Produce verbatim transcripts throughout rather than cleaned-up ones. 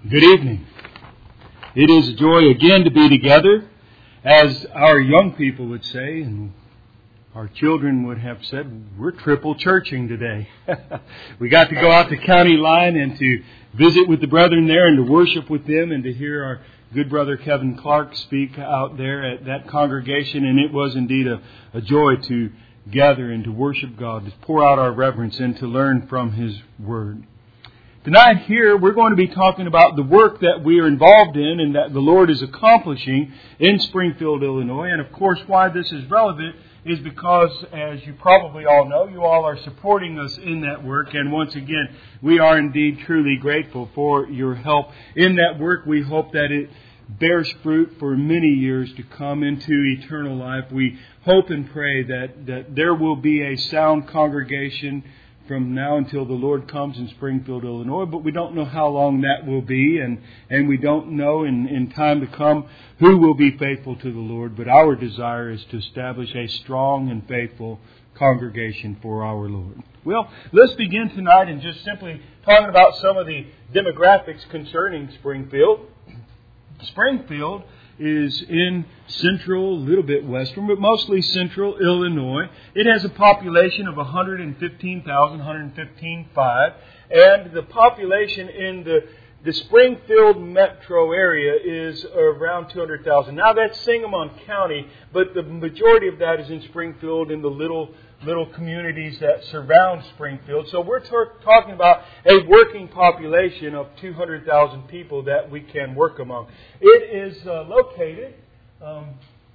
Good evening. It is a joy again to be together, as our young people would say, and our children would have said, we're triple churching today. We got to go out to County Line and to visit with the brethren there and to worship with them and to hear our good brother Kevin Clark speak out there at that congregation. And it was indeed a, a joy to gather and to worship God, to pour out our reverence and to learn from His Word. Tonight here we're going to be talking about the work that we are involved in and that the Lord is accomplishing in Springfield, Illinois. And of course why this is relevant is because, as you probably all know, you all are supporting us in that work. And once again, we are indeed truly grateful for your help in that work. We hope that it bears fruit for many years to come into eternal life. We hope and pray that, that there will be a sound congregation from now until the Lord comes in Springfield, Illinois. But we don't know how long that will be, and, and we don't know in, in time to come who will be faithful to the Lord. But our desire is to establish a strong and faithful congregation for our Lord. Well, let's begin tonight and just simply talking about some of the demographics concerning Springfield. Springfield is in central, a little bit western, but mostly central Illinois. It has a population of one hundred fifteen thousand, one hundred fifteen thousand five hundred, and the population in the, the Springfield metro area is around two hundred thousand. Now that's Sangamon County, but the majority of that is in Springfield in the little little communities that surround Springfield. So we're t- talking about a working population of two hundred thousand people that we can work among. It is uh, located, um,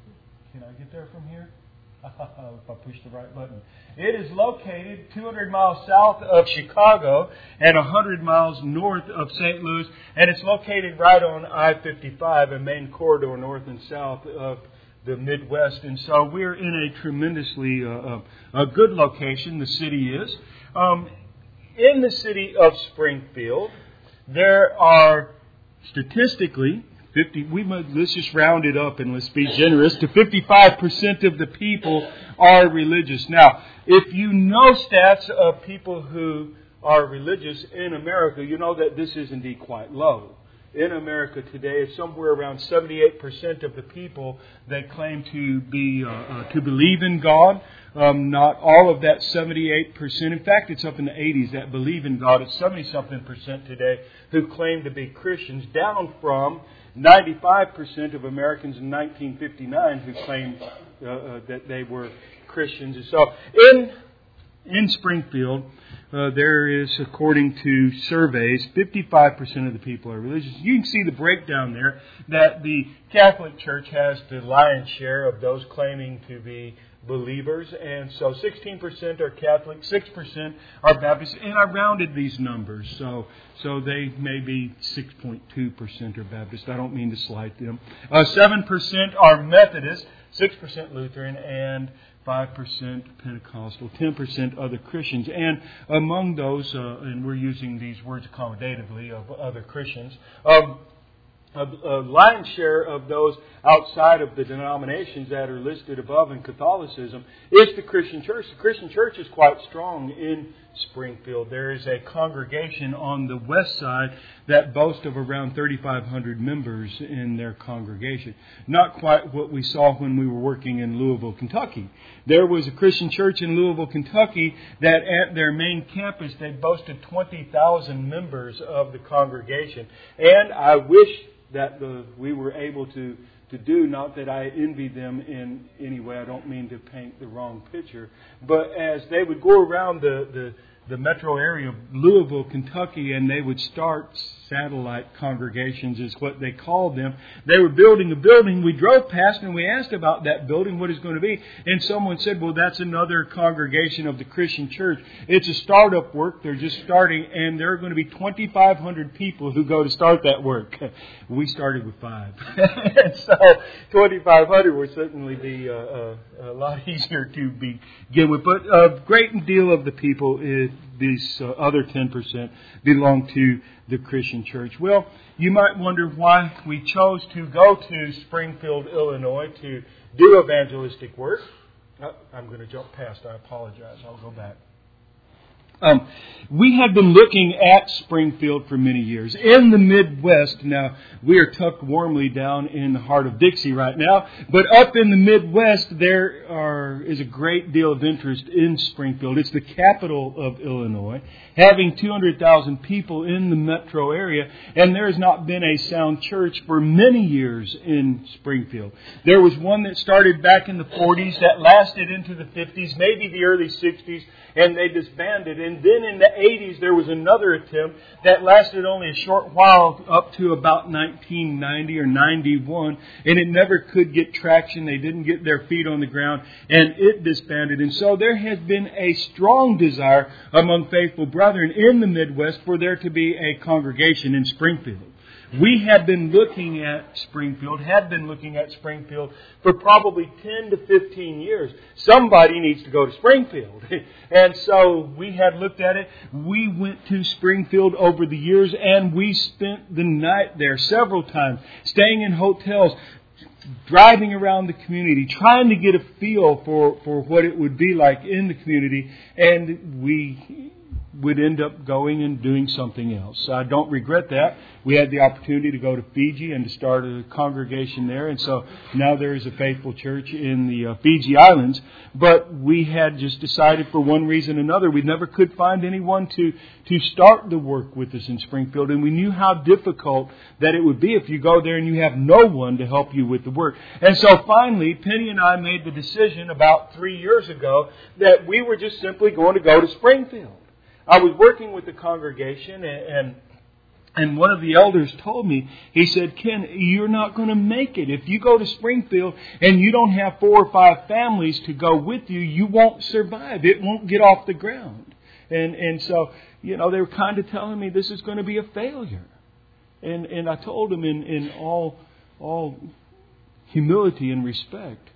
can I get there from here? If I push the right button. It is located two hundred miles south of Chicago and one hundred miles north of Saint Louis. And it's located right on I fifty-five, a main corridor north and south of the Midwest. And so we're in a tremendously uh, a good location, the city is. Um, in the city of Springfield, there are statistically fifty. We must, let's just round it up and let's be generous. To fifty-five percent of the people are religious. Now, if you know stats of people who are religious in America, you know that this is indeed quite low. In America today, it's somewhere around seventy-eight percent of the people that claim to be uh, uh, to believe in God. Um, not all of that seventy-eight percent. In fact, it's up in the eighties that believe in God. It's seventy-something percent today who claim to be Christians, down from ninety-five percent of Americans in nineteen fifty-nine who claimed uh, uh, that they were Christians. And so, in in Springfield, Uh, there is, according to surveys, fifty-five percent of the people are religious. You can see the breakdown there that the Catholic Church has the lion's share of those claiming to be believers. And so sixteen percent are Catholic, six percent are Baptist. And I rounded these numbers, so so they may be six point two percent are Baptist. I don't mean to slight them. Uh, seven percent are Methodist, six percent Lutheran, and five percent Pentecostal, ten percent other Christians. And among those, uh, and we're using these words accommodatively, of other Christians, um, a, a lion's share of those outside of the denominations that are listed above in Catholicism is the Christian church. The Christian church is quite strong in Springfield. There is a congregation on the west side that boasts of around thirty-five hundred members in their congregation. Not quite what we saw when we were working in Louisville, Kentucky. There was a Christian church in Louisville, Kentucky that at their main campus they boasted twenty thousand members of the congregation. And I wish that the, we were able to to do, not that I envy them in any way, I don't mean to paint the wrong picture, but as they would go around the, the, the metro area of Louisville, Kentucky, and they would start satellite congregations is what they called them. They were building a building. We drove past and we asked about that building, what it's going to be. And someone said, well, that's another congregation of the Christian church. It's a startup work. They're just starting, and there are going to be twenty-five hundred people who go to start that work. We started with five. And so twenty-five hundred would certainly be uh, uh, a lot easier to begin with. But a great deal of the people, is, these uh, other ten percent, belong to the Christian church. Well, you might wonder why we chose to go to Springfield, Illinois to do evangelistic work. Oh, I'm going to jump past. I apologize. I'll go back. Um, we had been looking at Springfield for many years. In the Midwest, now, we are tucked warmly down in the heart of Dixie right now, but up in the Midwest, there are, is a great deal of interest in Springfield. It's the capital of Illinois, having two hundred thousand people in the metro area, and there has not been a sound church for many years in Springfield. There was one that started back in the forties that lasted into the fifties, maybe the early sixties, and they disbanded. And then in the eighties, there was another attempt that lasted only a short while, up to about nineteen ninety or ninety-one, and it never could get traction. They didn't get their feet on the ground, and it disbanded. And so there has been a strong desire among faithful brethren in the Midwest for there to be a congregation in Springfield. We had been looking at Springfield, had been looking at Springfield for probably ten to fifteen years. Somebody needs to go to Springfield. And so we had looked at it. We went to Springfield over the years, and we spent the night there several times, staying in hotels, driving around the community, trying to get a feel for, for what it would be like in the community. And we would end up going and doing something else. I don't regret that. We had the opportunity to go to Fiji and to start a congregation there. And so now there is a faithful church in the uh, Fiji Islands. But we had just decided for one reason or another, we never could find anyone to, to start the work with us in Springfield. And we knew how difficult that it would be if you go there and you have no one to help you with the work. And so finally, Penny and I made the decision about three years ago that we were just simply going to go to Springfield. I was working with the congregation, and and one of the elders told me, he said, Ken, you're not going to make it. If you go to Springfield and you don't have four or five families to go with you, you won't survive. It won't get off the ground. And and so, you know, they were kind of telling me this is going to be a failure. And and I told them in, in all all humility and respect,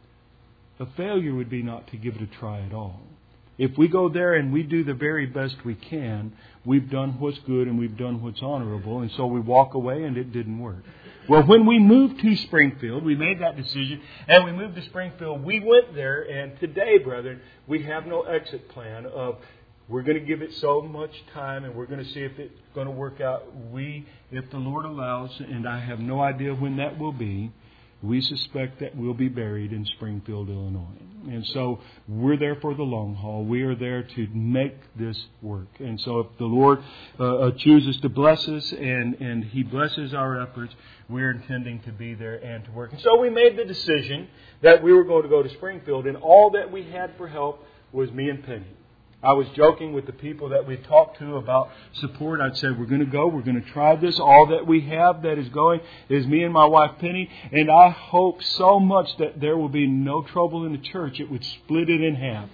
a failure would be not to give it a try at all. If we go there and we do the very best we can, we've done what's good and we've done what's honorable, and so we walk away and it didn't work. Well, when we moved to Springfield, we made that decision, and we moved to Springfield. We went there, and today, brethren, we have no exit plan of we're going to give it so much time and we're going to see if it's going to work out. We, if the Lord allows, and I have no idea when that will be, we suspect that we'll be buried in Springfield, Illinois. And so we're there for the long haul. We are there to make this work. And so if the Lord uh, chooses to bless us and, and He blesses our efforts, we're intending to be there and to work. And so we made the decision that we were going to go to Springfield, and all that we had for help was me and Penny. I was joking with the people that we talked to about support. I'd said, we're going to go. We're going to try this. All that we have that is going is me and my wife, Penny. And I hope so much that there will be no trouble in the church. It would split it in half.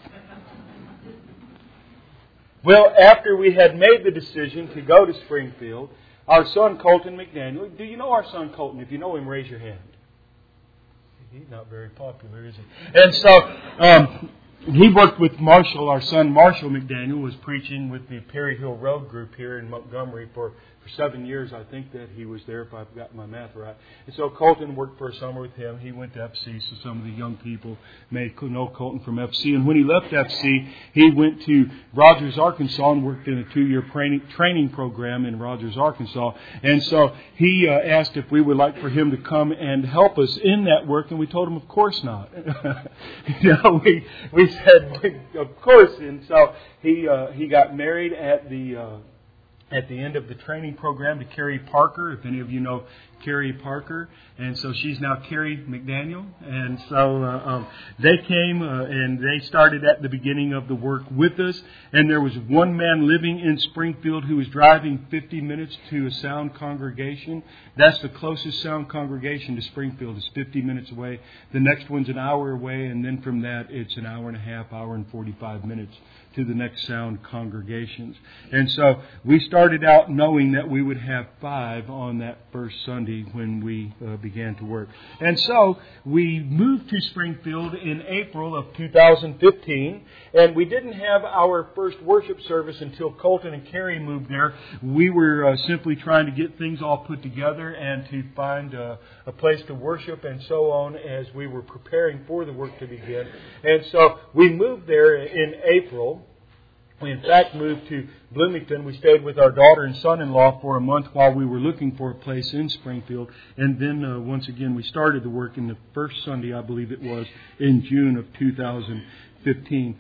Well, after we had made the decision to go to Springfield, our son, Colton McDaniel. Do you know our son, Colton? If you know him, raise your hand. He's not very popular, is he? And so... Um, He worked with Marshall, our son Marshall McDaniel, was preaching with the Perry Hill Road group here in Montgomery for, for seven years. I think that he was there, if I've got my math right. And so Colton worked for a summer with him. He went to F C, so some of the young people may know Colton from F C. And when he left F C, he went to Rogers, Arkansas, and worked in a two-year training, training program in Rogers, Arkansas. And so he uh, asked if we would like for him to come and help us in that work, and we told him, of course not. you know, we we said, of course. And so he uh, he got married at the uh, at the end of the training program to Carrie Parker. If any of you know Carrie Parker, and so she's now Carrie McDaniel. And so uh, um, they came uh, and they started at the beginning of the work with us. And there was one man living in Springfield who was driving fifty minutes to a sound congregation. That's the closest sound congregation to Springfield. It's fifty minutes away. The next one's an hour away, and then from that it's an hour and a half, hour and forty-five minutes to the next sound congregations. And so we started out knowing that we would have five on that first Sunday when we uh, began to work. And so we moved to Springfield in April of two thousand fifteen, and we didn't have our first worship service until Colton and Carrie moved there. We were uh, simply trying to get things all put together and to find uh, a place to worship and so on as we were preparing for the work to begin. And so we moved there in April. We, in fact, moved to Bloomington. We stayed with our daughter and son-in-law for a month while we were looking for a place in Springfield. And then, uh, once again, we started the work in the first Sunday, I believe it was, in June of two thousand fifteen.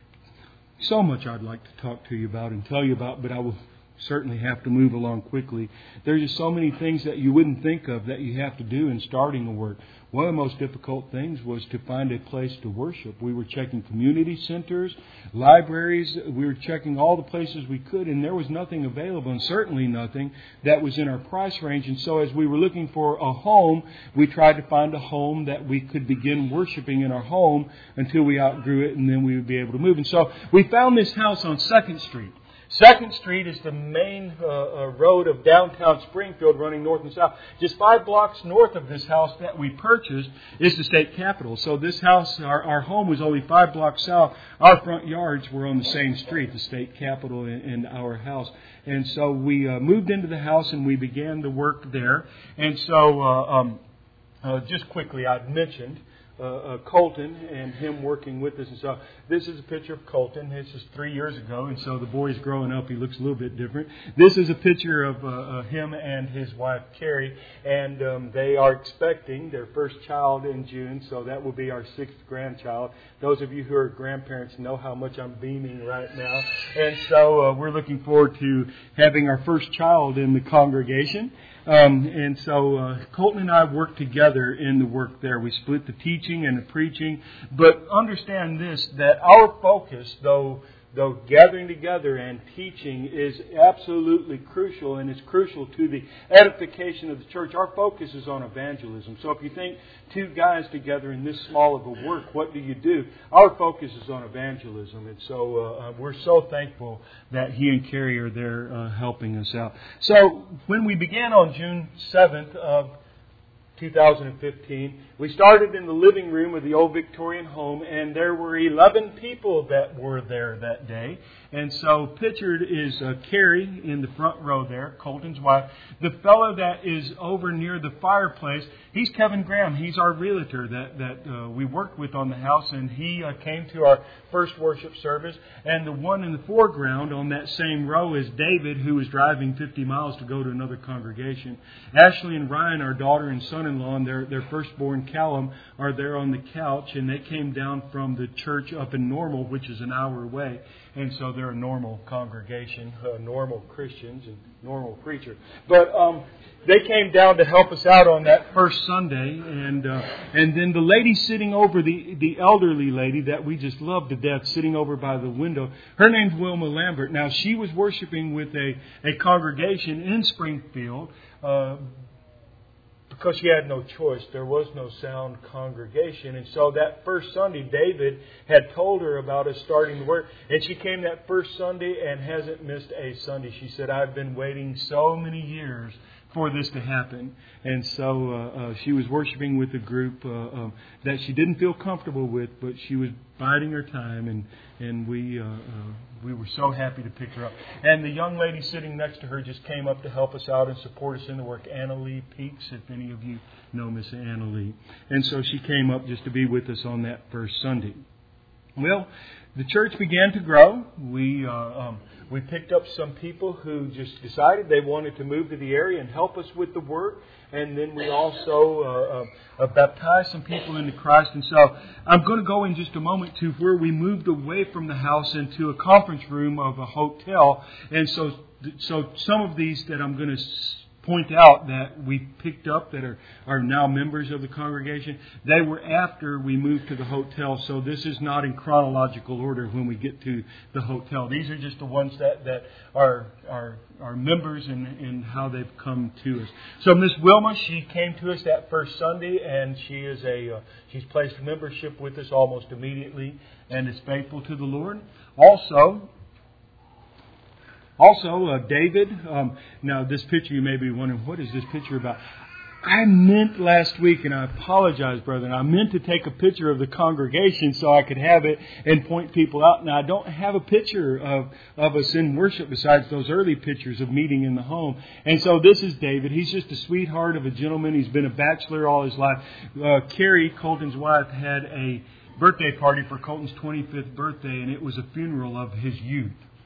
So much I'd like to talk to you about and tell you about, but I will certainly have to move along quickly. There's just so many things that you wouldn't think of that you have to do in starting a work. One of the most difficult things was to find a place to worship. We were checking community centers, libraries. We were checking all the places we could, and there was nothing available, and certainly nothing that was in our price range. And so as we were looking for a home, we tried to find a home that we could begin worshiping in our home until we outgrew it, and then we would be able to move. And so we found this house on second Street. second Street is the main uh, uh, road of downtown Springfield running north and south. Just five blocks north of this house that we purchased is the state capitol. So this house, our, our home was only five blocks south. Our front yards were on the same street, the state capitol and, and our house. And so we uh, moved into the house and we began the work there. And so uh, um, uh, just quickly, I'd mentioned Uh, uh, Colton and him working with us. And so this is a picture of Colton. This is three years ago, and so the boy's growing up. He looks a little bit different. This is a picture of uh, uh, him and his wife, Carrie, and um, they are expecting their first child in June, so that will be our sixth grandchild. Those of you who are grandparents know how much I'm beaming right now. And so uh, we're looking forward to having our first child in the congregation. Um, and so uh, Colton and I worked together in the work there. We split the teaching and the preaching. But understand this, that our focus, though though gathering together and teaching is absolutely crucial, and it's crucial to the edification of the church, our focus is on evangelism. So if you think two guys together in this small of a work, what do you do? Our focus is on evangelism. And so uh, we're so thankful that he and Carrie are there uh, helping us out. So when we began on June seventh of two thousand fifteen, we started in the living room of the old Victorian home, and there were eleven people that were there that day. And so pictured is uh, Carrie in the front row there, Colton's wife. The fellow that is over near the fireplace, he's Kevin Graham. He's our realtor that, that uh, we worked with on the house, and he uh, came to our first worship service. And the one in the foreground on that same row is David, who was driving fifty miles to go to another congregation. Ashley and Ryan, our daughter and son-in-law, and their, their firstborn Callum, are there on the couch, and they came down from the church up in Normal, which is an hour away. And so they're a normal congregation, uh, normal Christians and normal preacher. But um, they came down to help us out on that first Sunday. And uh, and then the lady sitting over, the, the elderly lady that we just love to death, sitting over by the window, her name's Wilma Lambert. Now, she was worshiping with a, a congregation in Springfield, uh, because she had no choice. There was no sound congregation. And so that first Sunday, David had told her about us starting the work. And she came that first Sunday and hasn't missed a Sunday. She said, I've been waiting so many years for this to happen. And so uh, uh, she was worshiping with a group uh, uh, that she didn't feel comfortable with, but she was biding her time, and and we uh, uh, we were so happy to pick her up. And the young lady sitting next to her just came up to help us out and support us in the work. Anna Lee Peaks, if any of you know Miss Anna Lee. And so she came up just to be with us on that first Sunday. Well, the church began to grow. We uh, um, we picked up some people who just decided they wanted to move to the area and help us with the work. And then we also uh, uh, baptized some people into Christ. And so I'm going to go in just a moment to where we moved away from the house into a conference room of a hotel. And so, so some of these that I'm going to point out that we picked up that are, are now members of the congregation, they were after we moved to the hotel. So this is not in chronological order when we get to the hotel. These are just the ones that, that are, are, are members and, and how they've come to us. So Miss Wilma, she came to us that first Sunday, and she is a uh, she's placed membership with us almost immediately and is faithful to the Lord. Also, Also, uh, David, um, now this picture, you may be wondering, what is this picture about? I meant last week, and I apologize, brethren, I meant to take a picture of the congregation so I could have it and point people out. Now, I don't have a picture of, of us in worship besides those early pictures of meeting in the home. And so this is David. He's just a sweetheart of a gentleman. He's been a bachelor all his life. Uh, Carrie, Colton's wife, had a birthday party for Colton's twenty-fifth birthday, and it was a funeral of his youth.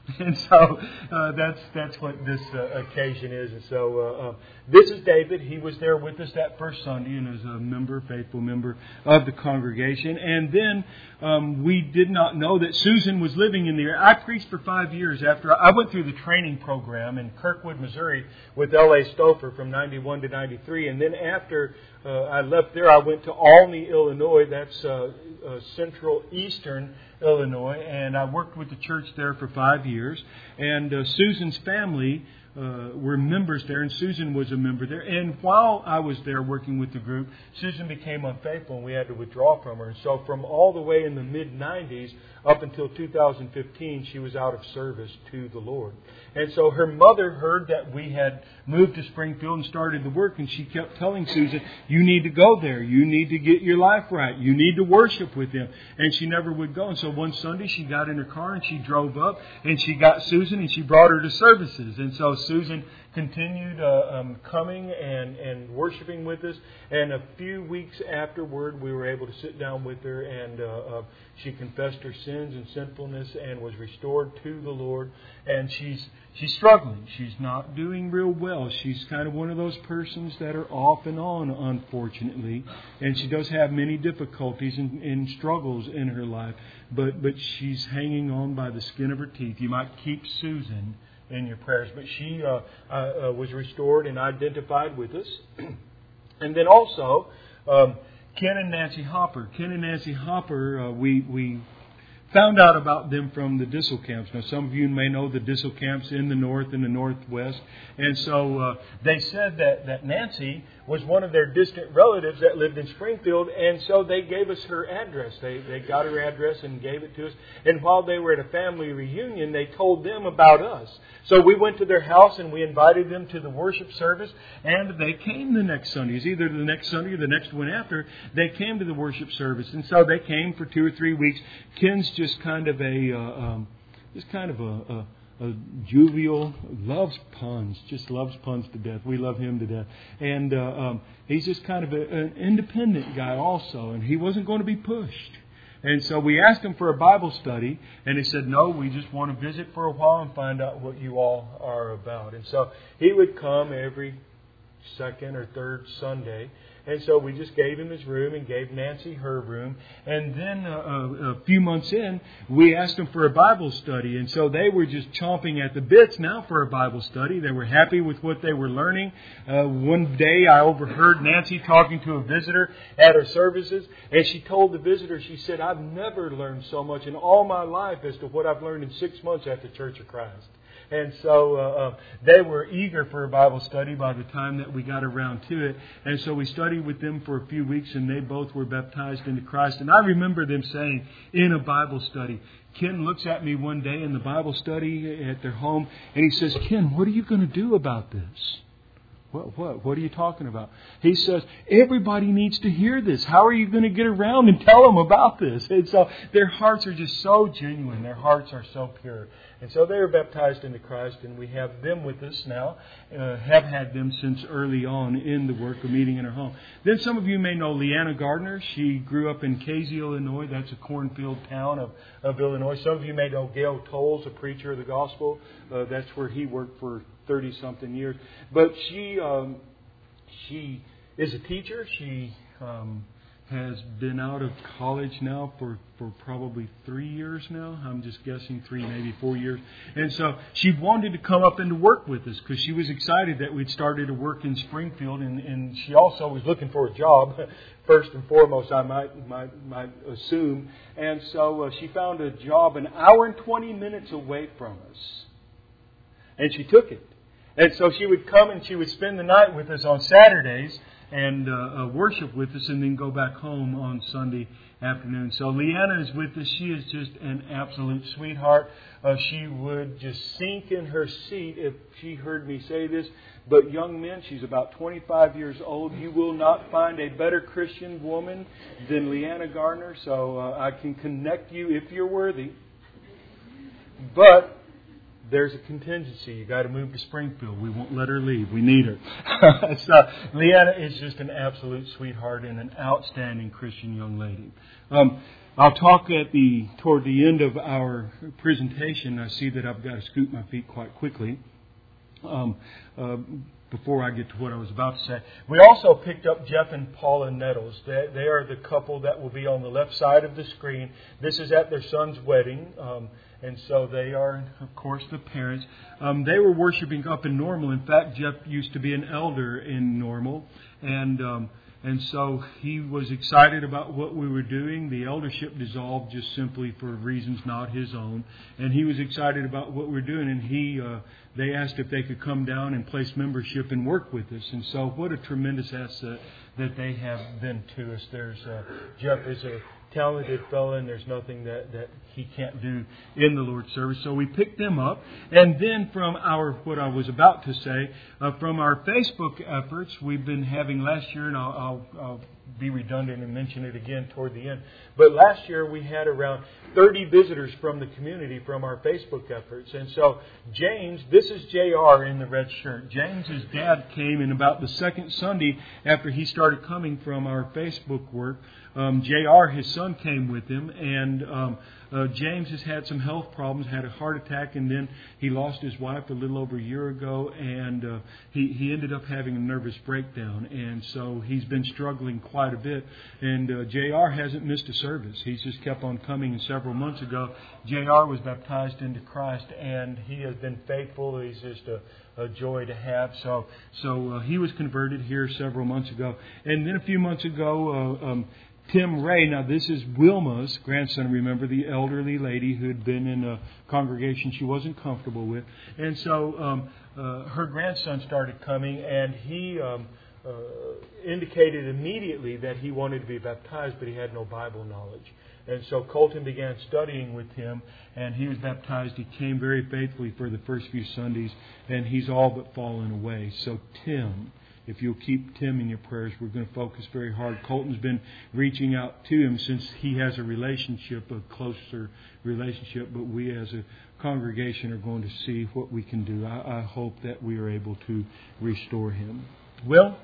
And so uh, that's that's what this uh, occasion is. And so uh, uh, this is David. He was there with us that first Sunday and is a member, faithful member of the congregation. And then um, we did not know that Susan was living in the area. I preached for five years after I went through the training program in Kirkwood, Missouri with L A Stouffer from ninety-one to ninety-three. And then after uh, I left there, I went to Olney, Illinois. That's uh, uh, central eastern Illinois, and I worked with the church there for five years. And uh, Susan's family uh, were members there, and Susan was a member there. And while I was there working with the group, Susan became unfaithful, and we had to withdraw from her. And so from all the way in the mid nineties up until two thousand fifteen, she was out of service to the Lord. And so her mother heard that we had moved to Springfield and started the work, and she kept telling Susan, you need to go there. You need to get your life right. You need to worship with Him. And she never would go. And so one Sunday she got in her car and she drove up and she got Susan and she brought her to services. And so Susan continued uh, um, coming and, and worshiping with us. And a few weeks afterward, we were able to sit down with her, and uh, uh, she confessed her sins and sinfulness and was restored to the Lord. And she's she's struggling. She's not doing real well. She's kind of one of those persons that are off and on, unfortunately. And she does have many difficulties and, and struggles in her life. But but she's hanging on by the skin of her teeth. You might keep Susan in your prayers. But she uh, uh, was restored and identified with us. And then also, um, Ken and Nancy Hopper. Ken and Nancy Hopper, uh, we we found out about them from the Dissel camps. Now, some of you may know the Dissel camps in the north and the northwest. And so uh, they said that, that Nancy was one of their distant relatives that lived in Springfield. And so they gave us her address. They, they got her address and gave it to us. And while they were at a family reunion, they told them about us. So we went to their house and we invited them to the worship service. And they came the next Sundays, either the next Sunday or the next one after. They came to the worship service. And so they came for two or three weeks. Ken's just kind of a, uh, um, just kind of a, a, a jovial, loves puns, just loves puns to death. We love him to death. And uh, um, he's just kind of a, an independent guy also, and he wasn't going to be pushed. And so we asked him for a Bible study, and he said, no, we just want to visit for a while and find out what you all are about. And so he would come every second or third Sunday. And so we just gave him his room and gave Nancy her room. And then uh, a, a few months in, we asked him for a Bible study. And so they were just chomping at the bits now for a Bible study. They were happy with what they were learning. Uh, one day I overheard Nancy talking to a visitor at her services. And she told the visitor, she said, I've never learned so much in all my life as to what I've learned in six months at the Church of Christ. And so uh, uh, they were eager for a Bible study by the time that we got around to it. And so we studied with them for a few weeks, and they both were baptized into Christ. And I remember them saying in a Bible study, Ken looks at me one day in the Bible study at their home, and he says, Ken, what are you going to do about this? What, what, what are you talking about? He says, everybody needs to hear this. How are you going to get around and tell them about this? And so their hearts are just so genuine. Their hearts are so pure. And so they are baptized into Christ, and we have them with us now, uh, have had them since early on in the work of meeting in our home. Then some of you may know Leanna Gardner. She grew up in Casey, Illinois. That's a cornfield town of, of Illinois. Some of you may know Gail Tolles, a preacher of the gospel. Uh, that's where he worked for thirty-something years. But she um, she is a teacher. She um, has been out of college now for, for probably three years now. I'm just guessing three, maybe four years. And so she wanted to come up and to work with us because she was excited that we'd started to work in Springfield. And, and she also was looking for a job, first and foremost, I might, might, might assume. And so uh, she found a job an hour and twenty minutes away from us. And she took it. And so she would come and she would spend the night with us on Saturdays and uh, uh, worship with us and then go back home on Sunday afternoon. So Leanna is with us. She is just an absolute sweetheart. Uh, she would just sink in her seat if she heard me say this. But young men, she's about twenty-five years old. You will not find a better Christian woman than Leanna Gardner. So uh, I can connect you if you're worthy. But there's a contingency. You got to move to Springfield. We won't let her leave. We need her. So Leanna is just an absolute sweetheart and an outstanding Christian young lady. Um, I'll talk at the toward the end of our presentation. I see that I've got to scoot my feet quite quickly. Um, uh, before I get to what I was about to say. We also picked up Jeff and Paula Nettles. They, they are the couple that will be on the left side of the screen. This is at their son's wedding. Um, and so they are, of course, the parents. Um, they were worshiping up in Normal. In fact, Jeff used to be an elder in Normal. And um, and so he was excited about what we were doing. The eldership dissolved just simply for reasons not his own. And he was excited about what we were doing. And he uh, they asked if they could come down and place membership and work with us. And so what a tremendous asset that they have been to us. There's uh, Jeff is a talented fellow, and there's nothing that, that he can't do in the Lord's service. So we picked them up. And then from our, what I was about to say, uh, from our Facebook efforts, we've been having last year, and I'll, I'll, I'll be redundant and mention it again toward the end. But last year we had around thirty visitors from the community from our Facebook efforts. And so James, this is J R in the red shirt. James's dad came in about the second Sunday after he started coming from our Facebook work. Um, J R, his son, came with him, and um, uh, James has had some health problems, had a heart attack, and then he lost his wife a little over a year ago, and uh, he, he ended up having a nervous breakdown, and so he's been struggling quite a bit, and uh, J R hasn't missed a service. He's just kept on coming, and several months ago, J R was baptized into Christ, and he has been faithful. He's just a a joy to have. So so uh, he was converted here several months ago, and then a few months ago, uh, um, Tim Ray, now this is Wilma's grandson, remember, the elderly lady who had been in a congregation she wasn't comfortable with. And so um, uh, her grandson started coming, and he um, uh, indicated immediately that he wanted to be baptized, but he had no Bible knowledge. And so Colton began studying with him, and he was baptized. He came very faithfully for the first few Sundays, and he's all but fallen away. So Tim, if you'll keep Tim in your prayers, we're going to focus very hard. Colton's been reaching out to him since he has a relationship, a closer relationship, but we as a congregation are going to see what we can do. I, I hope that we are able to restore him. Well,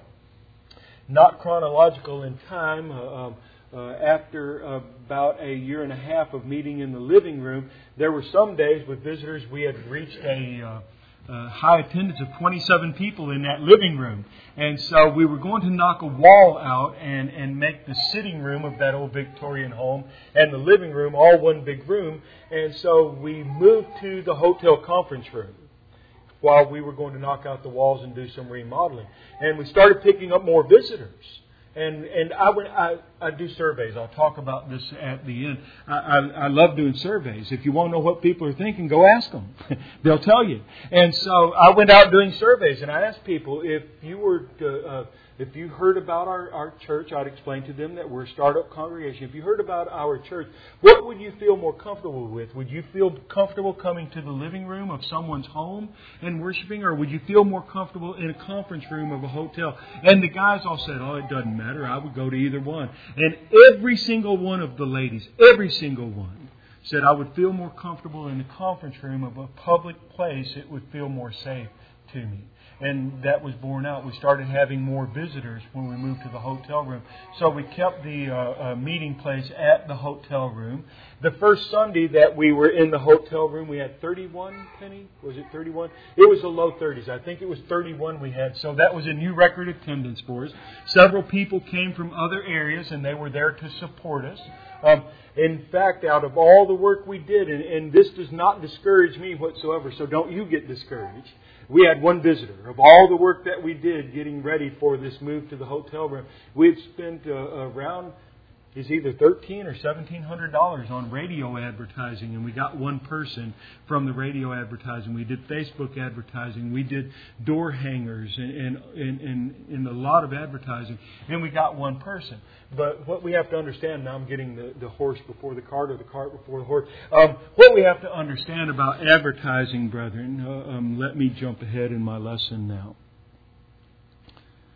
not chronological in time. Uh, um, Uh, after uh, about a year and a half of meeting in the living room, there were some days with visitors we had reached a uh, uh, high attendance of twenty-seven people in that living room. And so we were going to knock a wall out and, and make the sitting room of that old Victorian home and the living room all one big room. And so we moved to the hotel conference room while we were going to knock out the walls and do some remodeling. And we started picking up more visitors. And and I would I, I do surveys. I'll talk about this at the end. I, I I love doing surveys. If you want to know what people are thinking, go ask them. They'll tell you. And so I went out doing surveys, and I asked people if you were to, uh, if you heard about our, our church, I'd explain to them that we're a startup congregation. If you heard about our church, what would you feel more comfortable with? Would you feel comfortable coming to the living room of someone's home and worshiping, or would you feel more comfortable in a conference room of a hotel? And the guys all said, oh, it doesn't matter. I would go to either one. And every single one of the ladies, every single one, said I would feel more comfortable in the conference room of a public place. It would feel more safe to me. And that was borne out. We started having more visitors when we moved to the hotel room. So we kept the uh, uh, meeting place at the hotel room. The first Sunday that we were in the hotel room, we had thirty-one, Penny? Was it thirty-one? It was the low thirties. I think it was thirty-one we had. So that was a new record attendance for us. Several people came from other areas, and they were there to support us. Um, in fact, out of all the work we did, and, and this does not discourage me whatsoever, so don't you get discouraged. We had one visitor. Of all the work that we did getting ready for this move to the hotel room, we had spent uh, around is either thirteen or seventeen hundred dollars on radio advertising, and we got one person from the radio advertising. We did Facebook advertising. We did door hangers and and, and, and, and a lot of advertising, and we got one person. But what we have to understand, now I'm getting the, the horse before the cart or the cart before the horse. Um, what we have to understand about advertising, brethren, uh, um, let me jump ahead in my lesson now.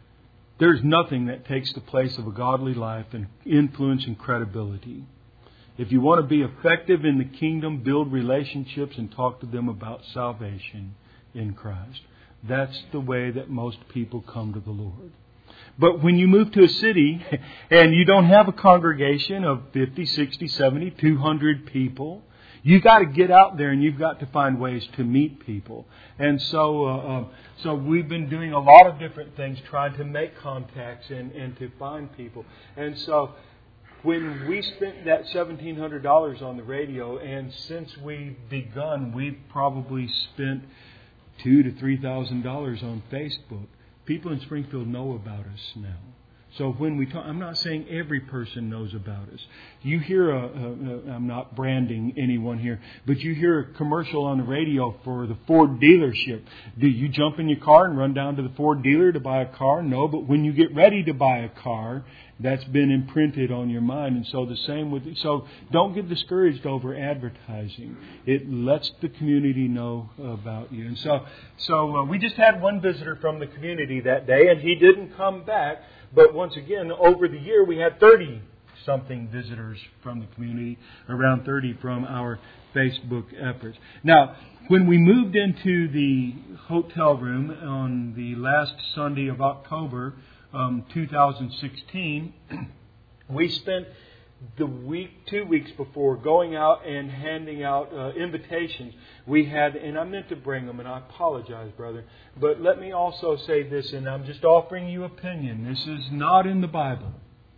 There's nothing that takes the place of a godly life and influence and credibility. If you want to be effective in the kingdom, build relationships and talk to them about salvation in Christ. That's the way that most people come to the Lord. But when you move to a city and you don't have a congregation of fifty, sixty, seventy, two hundred people, you've got to get out there and you've got to find ways to meet people. And so uh, uh, so we've been doing a lot of different things, trying to make contacts and, and to find people. And so when we spent that seventeen hundred dollars on the radio, and since we've begun, we've probably spent two thousand to three thousand dollars on Facebook. People in Springfield know about us now. So when we talk, I'm not saying every person knows about us. You hear a, a, a, I'm not branding anyone here, but you hear a commercial on the radio for the Ford dealership. Do you jump in your car and run down to the Ford dealer to buy a car? No, but when you get ready to buy a car, that's been imprinted on your mind. And so the same with, so don't get discouraged over advertising. It lets the community know about you. And so, so uh, we just had one visitor from the community that day, and he didn't come back. But once again, over the year, we had thirty-something visitors from the community, around thirty from our Facebook efforts. Now, when we moved into the hotel room on the last Sunday of October, um, two thousand sixteen, we spent the week, two weeks before, going out and handing out uh, invitations. We had, and I meant to bring them, and I apologize, brother, but let me also say this, and I'm just offering you opinion. This is not in the Bible.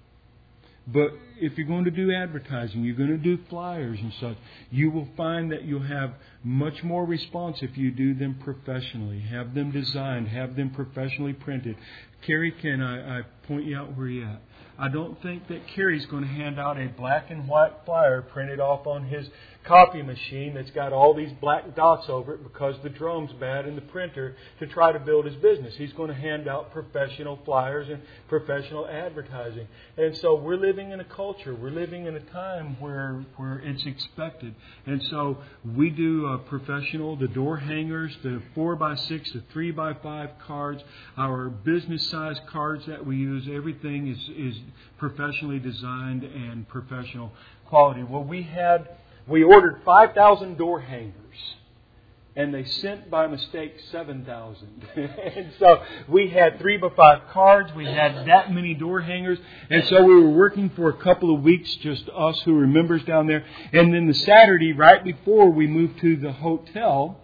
But if you're going to do advertising, you're going to do flyers and such, you will find that you'll have much more response if you do them professionally. Have them designed, have them professionally printed. Kerry, can I, I point you out where you're at? I don't think that Kerry's going to hand out a black and white flyer printed off on his copy machine that's got all these black dots over it because the drum's bad in the printer to try to build his business. He's going to hand out professional flyers and professional advertising. And so we're living in a culture. We're living in a time where where it's expected. And so we do uh, professional, the door hangers, the four by six, the three by five cards, our business size cards that we use. Everything is, is professionally designed and professional quality. Well, we had... We ordered five thousand door hangers, and they sent by mistake seven thousand. And so we had three by five cards. We had that many door hangers. And so we were working for a couple of weeks, just us who were members down there. And then the Saturday, right before we moved to the hotel,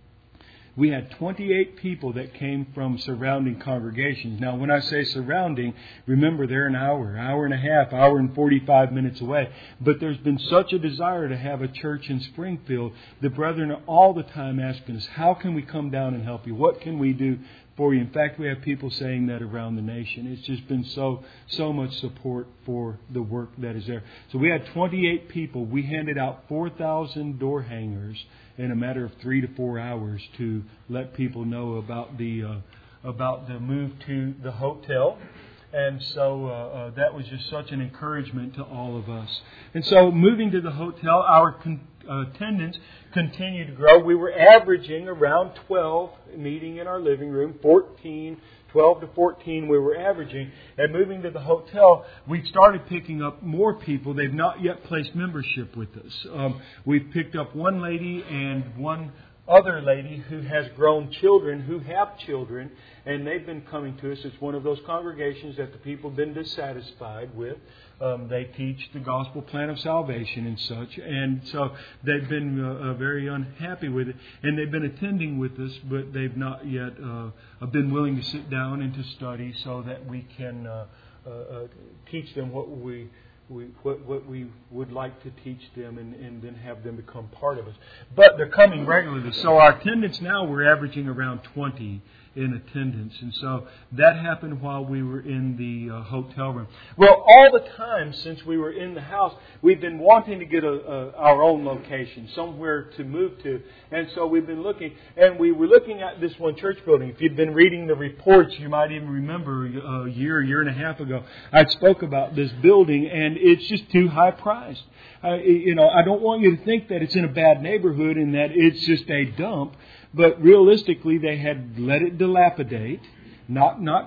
we had twenty-eight people that came from surrounding congregations. Now, when I say surrounding, remember they're an hour, hour and a half, hour and forty-five minutes away. But there's been such a desire to have a church in Springfield. The brethren are all the time asking us, how can we come down and help you? What can we do for you? In fact, we have people saying that around the nation. It's just been so, so much support for the work that is there. So we had twenty-eight people. We handed out four thousand door hangers in a matter of three to four hours to let people know about the uh, about the move to the hotel. And so uh, uh, that was just such an encouragement to all of us. And so moving to the hotel, our con- uh, attendance continued to grow. We were averaging around twelve meeting in our living room, fourteen, twelve to fourteen we were averaging. And moving to the hotel, we started picking up more people. They've not yet placed membership with us. Um, we've picked up one lady and one other lady who has grown children, who have children, and they've been coming to us. It's one of those congregations that the people have been dissatisfied with. Um, they teach the gospel plan of salvation and such, and so they've been uh, uh, very unhappy with it. And they've been attending with us, but they've not yet uh, been willing to sit down and to study so that we can uh, uh, uh, teach them what we We, what, what we would like to teach them and, and then have them become part of us. But they're coming regularly. So our attendance now, we're averaging around twenty in attendance. And so that happened while we were in the uh, hotel room. Well, all the time since we were in the house, we've been wanting to get a, a, our own location, somewhere to move to. And so we've been looking. And we were looking at this one church building. If you'd been reading the reports, you might even remember a year, year and a half ago, I spoke about this building, and it's just too high priced. Uh, you know, I don't want you to think that it's in a bad neighborhood and that it's just a dump. But realistically, they had let it dilapidate, not not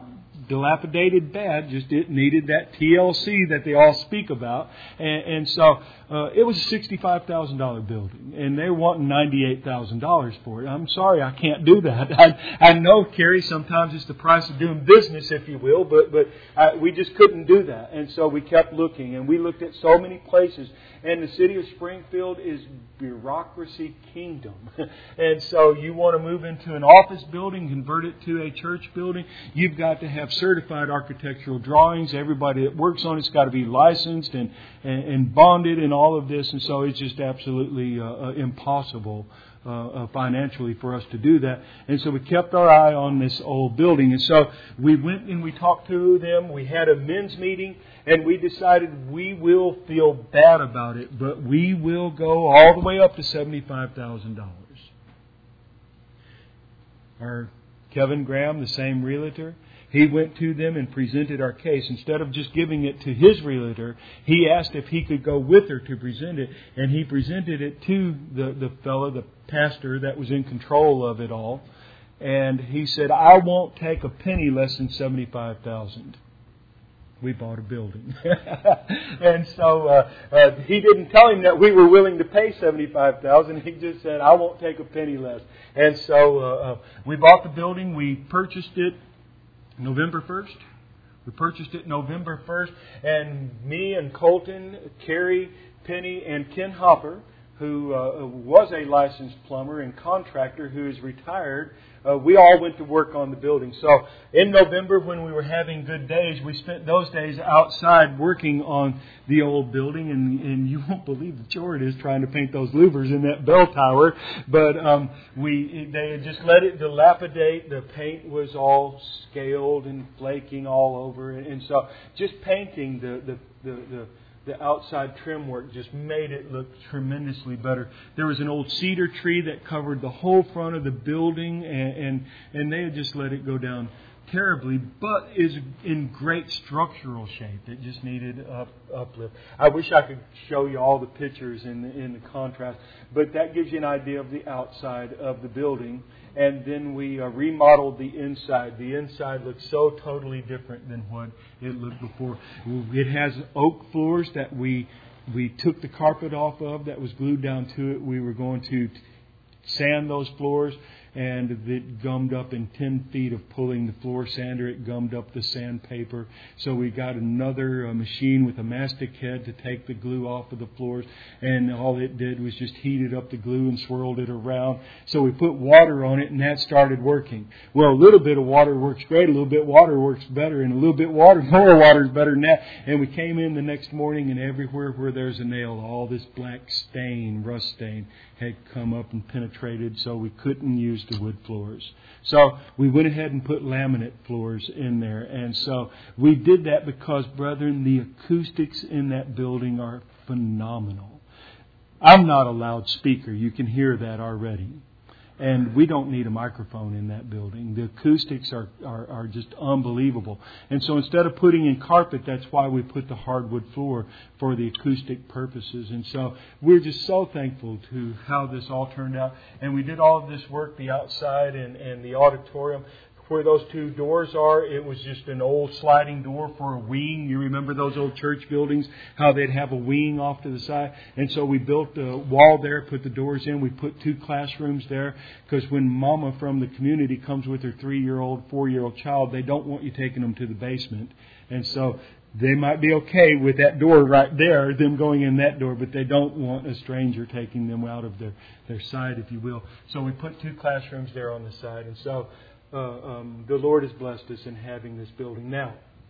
dilapidated bad, just it needed that T L C that they all speak about. And, and so uh, it was a sixty-five thousand dollars building, and they were wanting ninety-eight thousand dollars for it. I'm sorry, I can't do that. I, I know, Kerry, sometimes it's the price of doing business, if you will, but, but uh, we just couldn't do that. And so we kept looking, and we looked at so many places. And the city of Springfield is bureaucracy kingdom. And so you want to move into an office building, convert it to a church building, you've got to have certified architectural drawings. Everybody that works on it's got to be licensed and, and, and bonded and all of this. And so it's just absolutely uh, impossible uh, uh, financially for us to do that. And so we kept our eye on this old building. And so we went and we talked to them. We had a men's meeting. And we decided we will feel bad about it, but we will go all the way up to seventy-five thousand dollars. Our Kevin Graham, the same realtor, he went to them and presented our case. Instead of just giving it to his realtor, he asked if he could go with her to present it. And he presented it to the, the fellow, the pastor that was in control of it all. And he said, I won't take a penny less than seventy-five thousand dollars. We bought a building. And so uh, uh, he didn't tell him that we were willing to pay seventy-five thousand dollars. He just said, I won't take a penny less. And so uh, uh, we bought the building. We purchased it November first. We purchased it November first. And me and Colton, Kerry, Penny, and Ken Hopper, who uh, was a licensed plumber and contractor who is retired, Uh, we all went to work on the building. So in November, when we were having good days, we spent those days outside working on the old building. And, and you won't believe the chore it is trying to paint those louvers in that bell tower. But um, we they had just let it dilapidate. The paint was all scaled and flaking all over. And, and so just painting the the the, the The outside trim work just made it look tremendously better. There was an old cedar tree that covered the whole front of the building, and and, and they had just let it go down terribly, but is in great structural shape. It just needed up, uplift. I wish I could show you all the pictures in the, in the contrast, but that gives you an idea of the outside of the building. And then we uh, remodeled the inside. The inside looks so totally different than what it looked before. It has oak floors that we we took the carpet off of that was glued down to it. We were going to sand those floors, and it gummed up in ten feet of pulling the floor sander. It gummed up the sandpaper. So we got another uh, machine with a mastic head to take the glue off of the floors. And all it did was just heated up the glue and swirled it around. So we put water on it, and that started working. Well, a little bit of water works great. A little bit of water works better. And a little bit water, more water is better than that. And we came in the next morning, and everywhere where there's a nail, all this black stain, rust stain, had come up and penetrated, so we couldn't use the wood floors. So we went ahead and put laminate floors in there. And so we did that because, brethren, the acoustics in that building are phenomenal. I'm not a loudspeaker. You can hear that already. And we don't need a microphone in that building. The acoustics are, are, are just unbelievable. And so instead of putting in carpet, that's why we put the hardwood floor for the acoustic purposes. And so we're just so thankful to how this all turned out. And we did all of this work, the outside and, and the auditorium. Where those two doors are, it was just an old sliding door for a wing. You remember those old church buildings, how they'd have a wing off to the side? And so we built a wall there, put the doors in. We put two classrooms there because when Mama from the community comes with her three-year-old, four-year-old child, they don't want you taking them to the basement. And so they might be okay with that door right there, them going in that door, but they don't want a stranger taking them out of their, their side, if you will. So we put two classrooms there on the side. And so Uh, um, the Lord has blessed us in having this building. Now,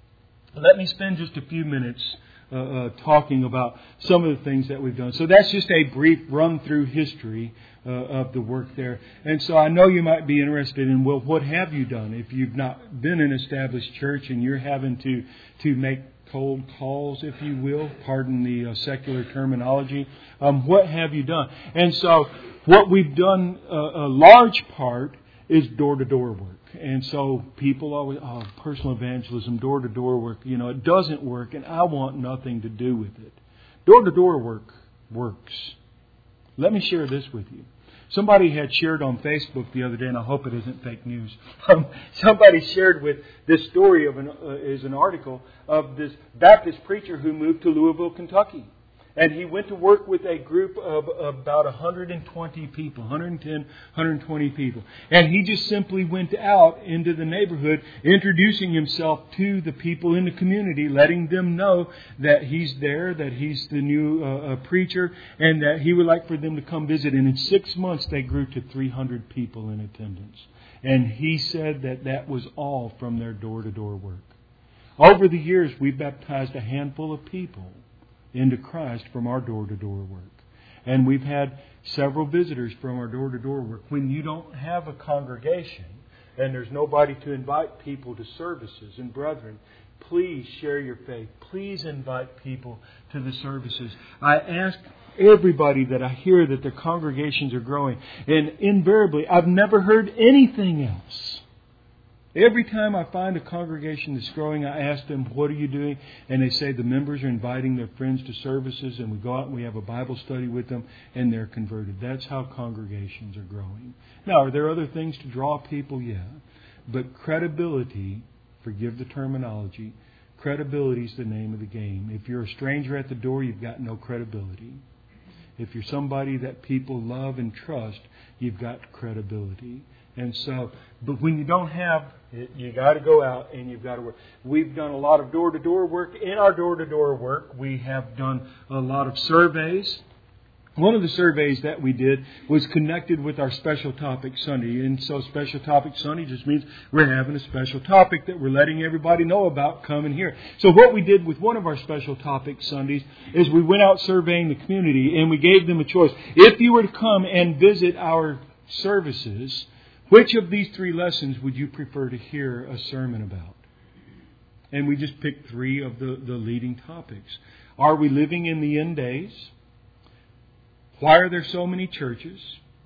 let me spend just a few minutes uh, uh, talking about some of the things that we've done. So that's just a brief run-through history uh, of the work there. And so I know you might be interested in, well, what have you done? If you've not been an established church and you're having to, to make cold calls, if you will, pardon the uh, secular terminology, um, what have you done? And so what we've done, uh, a large part, is door-to-door work. And so people always, oh, personal evangelism, door-to-door work, you know, it doesn't work, and I want nothing to do with it. Door-to-door work works. Let me share this with you. Somebody had shared on Facebook the other day, and I hope it isn't fake news. Um, somebody shared with this story of an uh, is an article of this Baptist preacher who moved to Louisville, Kentucky. And he went to work with a group of about one hundred twenty people, one hundred ten, one hundred twenty people. And he just simply went out into the neighborhood, introducing himself to the people in the community, letting them know that he's there, that he's the new uh, uh, preacher, and that he would like for them to come visit. And in six months, they grew to three hundred people in attendance. And he said that that was all from their door-to-door work. Over the years, we've baptized a handful of people into Christ from our door-to-door work. And we've had several visitors from our door-to-door work. When you don't have a congregation and there's nobody to invite people to services, and brethren, please share your faith. Please invite people to the services. I ask everybody that I hear that their congregations are growing, and invariably, I've never heard anything else. Every time I find a congregation that's growing, I ask them, what are you doing? And they say the members are inviting their friends to services, and we go out and we have a Bible study with them, and they're converted. That's how congregations are growing. Now, are there other things to draw people? Yeah. But credibility, forgive the terminology, credibility is the name of the game. If you're a stranger at the door, you've got no credibility. If you're somebody that people love and trust, you've got credibility. And so, but when you don't have it, you got to go out and you've got to work. We've done a lot of door-to-door work. In our door-to-door work, we have done a lot of surveys. One of the surveys that we did was connected with our Special Topic Sunday. And so Special Topic Sunday just means we're having a special topic that we're letting everybody know about coming here. So what we did with one of our Special Topic Sundays is we went out surveying the community, and we gave them a choice. If you were to come and visit our services, which of these three lessons would you prefer to hear a sermon about? And we just picked three of the, the leading topics. Are we living in the end days? Why are there so many churches?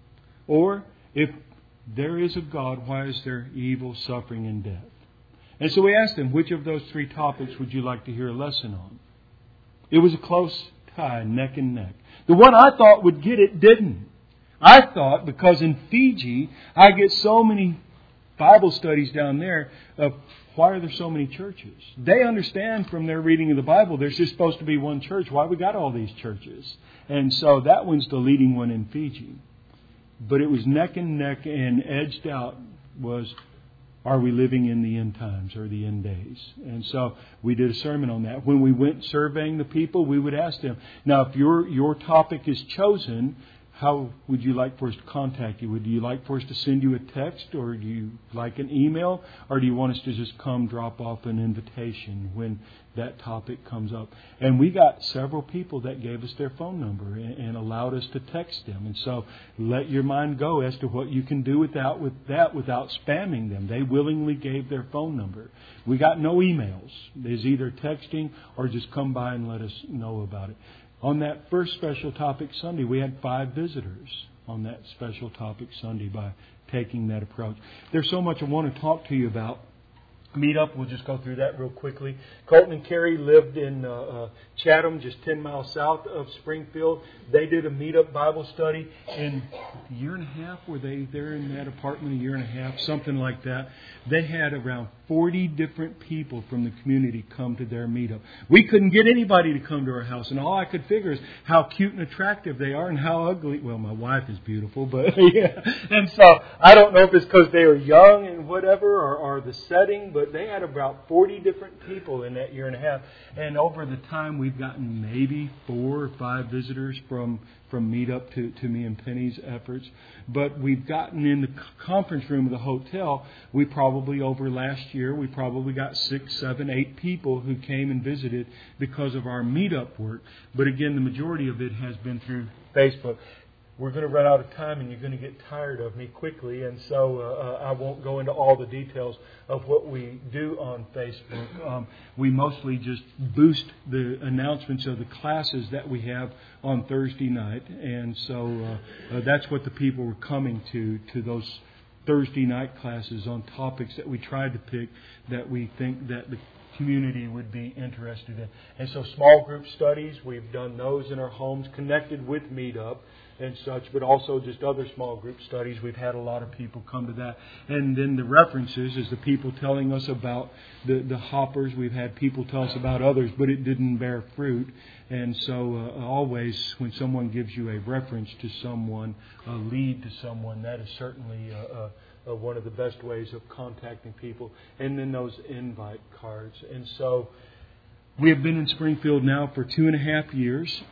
Or, if there is a God, why is there evil, suffering, and death? And so we asked them, which of those three topics would you like to hear a lesson on? It was a close tie, neck and neck. The one I thought would get it didn't. I thought, because in Fiji, I get so many Bible studies down there of why are there so many churches? They understand from their reading of the Bible there's just supposed to be one church. Why we got all these churches? And so that one's the leading one in Fiji. But it was neck and neck, and edged out was, are we living in the end times or the end days? And so we did a sermon on that. When we went surveying the people, we would ask them, now if your your topic is chosen, how would you like for us to contact you? Would you like for us to send you a text, or do you like an email? Or do you want us to just come drop off an invitation when that topic comes up? And we got several people that gave us their phone number and, and allowed us to text them. And so let your mind go as to what you can do without with that without spamming them. They willingly gave their phone number. We got no emails. There's either texting or just come by and let us know about it. On that first Special Topic Sunday, we had five visitors on that Special Topic Sunday by taking that approach. There's so much I want to talk to you about. Meetup, we'll just go through that real quickly. Colton and Carrie lived in uh, uh, Chatham, just ten miles south of Springfield. They did a meetup Bible study in a year and a half. Were they there in that apartment a year and a half? Something like that. They had around forty different people from the community come to their meetup. We couldn't get anybody to come to our house, and all I could figure is how cute and attractive they are and how ugly. Well, my wife is beautiful, but yeah. And so I don't know if it's because they were young and whatever, or, or the setting, but But they had about forty different people in that year and a half. And over the time, we've gotten maybe four or five visitors from, from Meetup to, to me and Penny's efforts. But we've gotten in the conference room of the hotel, we probably, over last year, we probably got six, seven, eight people who came and visited because of our Meetup work. But again, the majority of it has been through Facebook. We're going to run out of time, and you're going to get tired of me quickly, and so uh, I won't go into all the details of what we do on Facebook. Um, we mostly just boost the announcements of the classes that we have on Thursday night, and so uh, uh, that's what the people were coming to, to those Thursday night classes on topics that we tried to pick that we think that the community would be interested in. And so small group studies, we've done those in our homes, connected with Meetup and such, but also just other small group studies. We've had a lot of people come to that. And then the references is the people telling us about the, the hoppers. We've had people tell us about others, but it didn't bear fruit. And so uh, always when someone gives you a reference to someone, a lead to someone, that is certainly uh, uh, uh, one of the best ways of contacting people. And then those invite cards. And so we have been in Springfield now for two and a half years.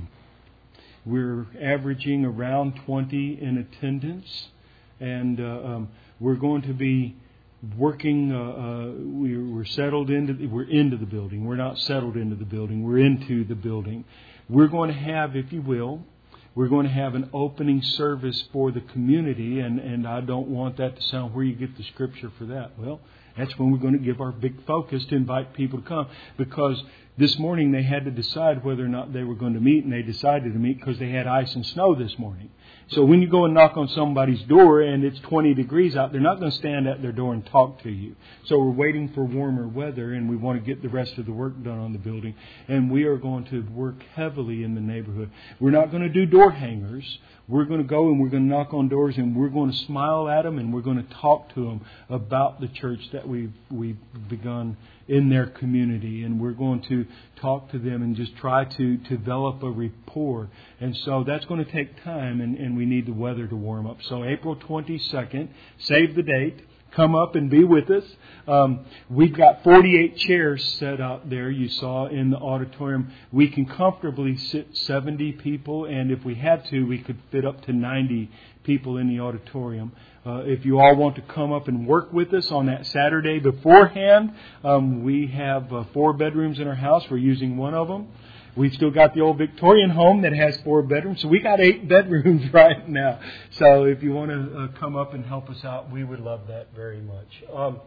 We're averaging around twenty in attendance, and uh, um, we're going to be working. Uh, uh, we're, we're settled into. The, we're into the building. We're not settled into the building. We're into the building. We're going to have, if you will, we're going to have an opening service for the community, and and I don't want that to sound where you get the scripture for that. Well, that's when we're going to give our big focus to invite people to come, because this morning they had to decide whether or not they were going to meet, and they decided to meet because they had ice and snow this morning. So when you go and knock on somebody's door and it's twenty degrees out, they're not going to stand at their door and talk to you. So we're waiting for warmer weather, and we want to get the rest of the work done on the building. And we are going to work heavily in the neighborhood. We're not going to do door hangers. We're going to go and we're going to knock on doors, and we're going to smile at them, and we're going to talk to them about the church that we've, we've begun in their community. And we're going to talk to them and just try to develop a rapport. And so that's going to take time, and, and we need the weather to warm up. So April twenty-second, save the date. Come up and be with us. Um, we've got forty-eight chairs set out there, you saw in the auditorium. We can comfortably sit seventy people, and if we had to, we could fit up to ninety people in the auditorium. Uh, if you all want to come up and work with us on that Saturday beforehand, um, we have uh, four bedrooms in our house. We're using one of them. We've still got the old Victorian home that has four bedrooms, so we got eight bedrooms right now. So if you want to uh, come up and help us out, we would love that very much. Um,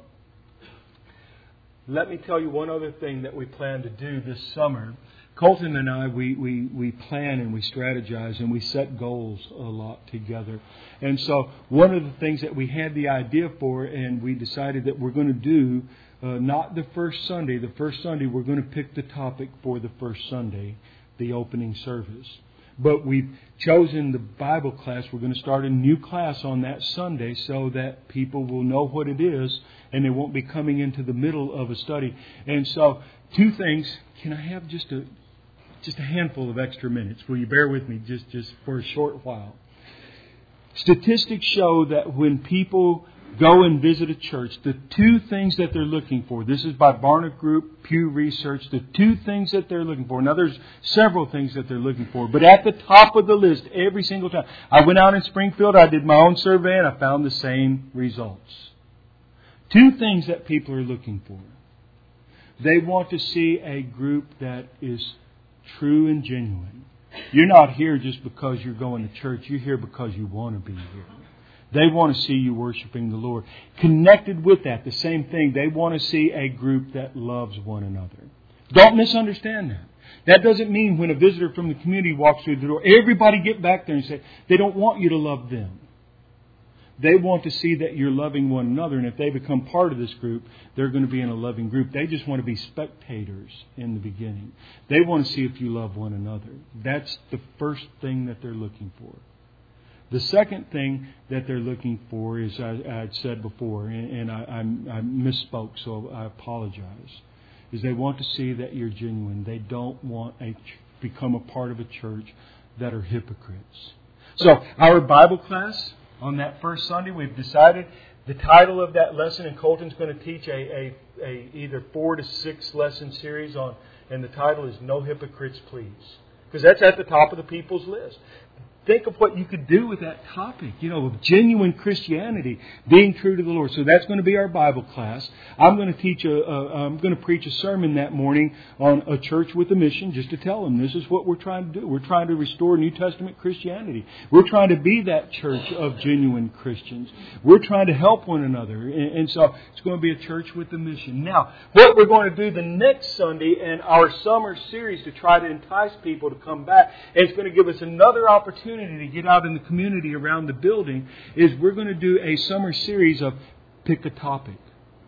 let me tell you one other thing that we plan to do this summer. Colton and I, we, we, we plan and we strategize and we set goals a lot together. And so one of the things that we had the idea for, and we decided that we're going to do, Uh, not the first Sunday. The first Sunday, we're going to pick the topic for the first Sunday, the opening service. But we've chosen the Bible class. We're going to start a new class on that Sunday so that people will know what it is and they won't be coming into the middle of a study. And so, two things. Can I have just a just a handful of extra minutes? Will you bear with me just, just for a short while? Statistics show that when people go and visit a church, the two things that they're looking for, this is by Barna Group, Pew Research, the two things that they're looking for. Now, there's several things that they're looking for, but at the top of the list every single time. I went out in Springfield, I did my own survey, and I found the same results. Two things that people are looking for. They want to see a group that is true and genuine. You're not here just because you're going to church. You're here because you want to be here. They want to see you worshiping the Lord. Connected with that, the same thing, they want to see a group that loves one another. Don't misunderstand that. That doesn't mean when a visitor from the community walks through the door, everybody get back there and say, they don't want you to love them. They want to see that you're loving one another, and if they become part of this group, they're going to be in a loving group. They just want to be spectators in the beginning. They want to see if you love one another. That's the first thing that they're looking for. The second thing that they're looking for is, I, I had said before, and, and I, I, I misspoke, so I apologize, is they want to see that you're genuine. They don't want to become a part of a church that are hypocrites. So our Bible class on that first Sunday, we've decided the title of that lesson, and Colton's going to teach a, a, a either four to six lesson series on, and the title is No Hypocrites, Please. Because that's at the top of the people's list. Think of what you could do with that topic, you know, of genuine Christianity, being true to the Lord. So that's going to be our Bible class. I'm going to teach a, a I'm going to preach a sermon that morning on a church with a mission, just to tell them this is what we're trying to do. We're trying to restore New Testament Christianity. We're trying to be that church of genuine Christians. We're trying to help one another. And, and so it's going to be a church with a mission. Now, what we're going to do the next Sunday in our summer series to try to entice people to come back, and it's going to give us another opportunity to get out in the community around the building, is we're going to do a summer series of pick a topic.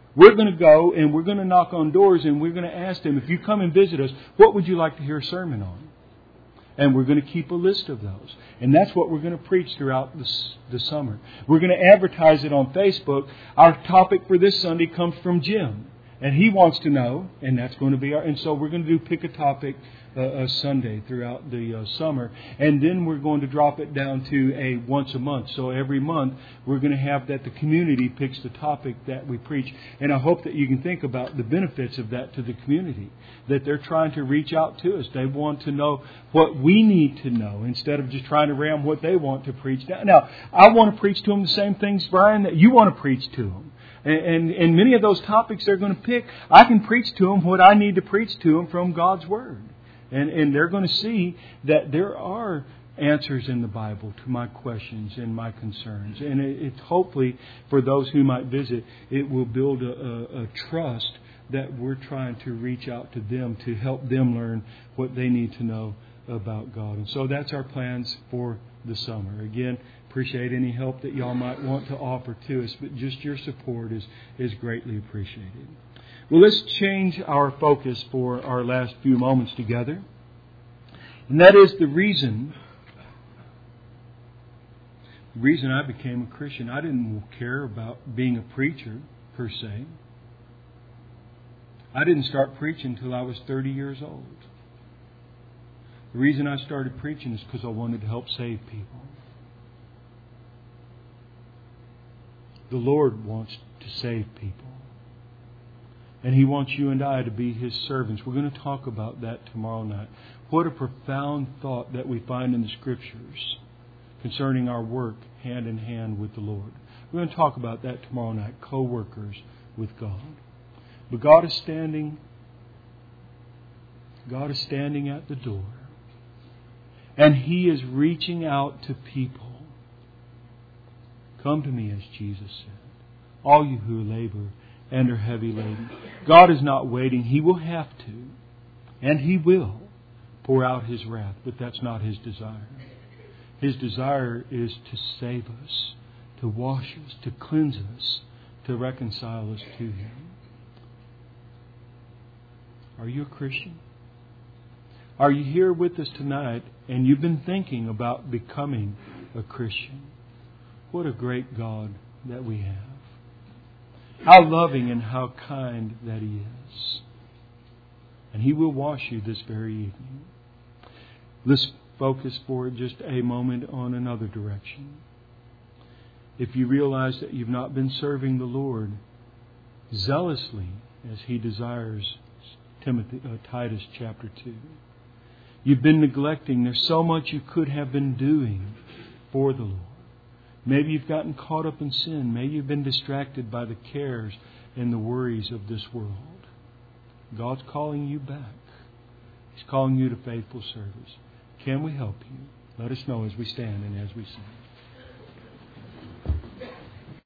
We're going to go and we're going to knock on doors and we're going to ask them, if you come and visit us, what would you like to hear a sermon on? And we're going to keep a list of those. And that's what we're going to preach throughout the, the summer. We're going to advertise it on Facebook. Our topic for this Sunday comes from Jim. And he wants to know, and that's going to be our... And so we're going to do Pick a Topic uh, a Sunday throughout the uh, summer. And then we're going to drop it down to a once a month. So every month we're going to have that the community picks the topic that we preach. And I hope that you can think about the benefits of that to the community. That they're trying to reach out to us. They want to know what we need to know instead of just trying to ram what they want to preach down. Now, I want to preach to them the same things, Brian, that you want to preach to them. And, and, and many of those topics they're going to pick, I can preach to them what I need to preach to them from God's Word. And, and they're going to see that there are answers in the Bible to my questions and my concerns. And it, it hopefully, for those who might visit, it will build a, a, a trust that we're trying to reach out to them to help them learn what they need to know about God. And so that's our plans for the summer. Again, appreciate any help that y'all might want to offer to us, but just your support is, is greatly appreciated. Well, let's change our focus for our last few moments together. And that is the reason, the reason I became a Christian. I didn't care about being a preacher, per se. I didn't start preaching until I was thirty years old. The reason I started preaching is because I wanted to help save people. The Lord wants to save people. And He wants you and I to be His servants. We're going to talk about that tomorrow night. What a profound thought that we find in the Scriptures concerning our work hand in hand with the Lord. We're going to talk about that tomorrow night. Co-workers with God. But God is standing, God is standing at the door. And He is reaching out to people. Come to me, as Jesus said, all you who labor and are heavy laden. God is not waiting. He will have to, and He will pour out His wrath, but that's not His desire. His desire is to save us, to wash us, to cleanse us, to reconcile us to Him. Are you a Christian? Are you here with us tonight and you've been thinking about becoming a Christian? What a great God that we have. How loving and how kind that He is. And He will wash you this very evening. Let's focus for just a moment on another direction. If you realize that you've not been serving the Lord zealously as He desires, Timothy, uh, Titus chapter two. You've been neglecting. There's so much you could have been doing for the Lord. Maybe you've gotten caught up in sin. Maybe you've been distracted by the cares and the worries of this world. God's calling you back. He's calling you to faithful service. Can we help you? Let us know as we stand and as we sing.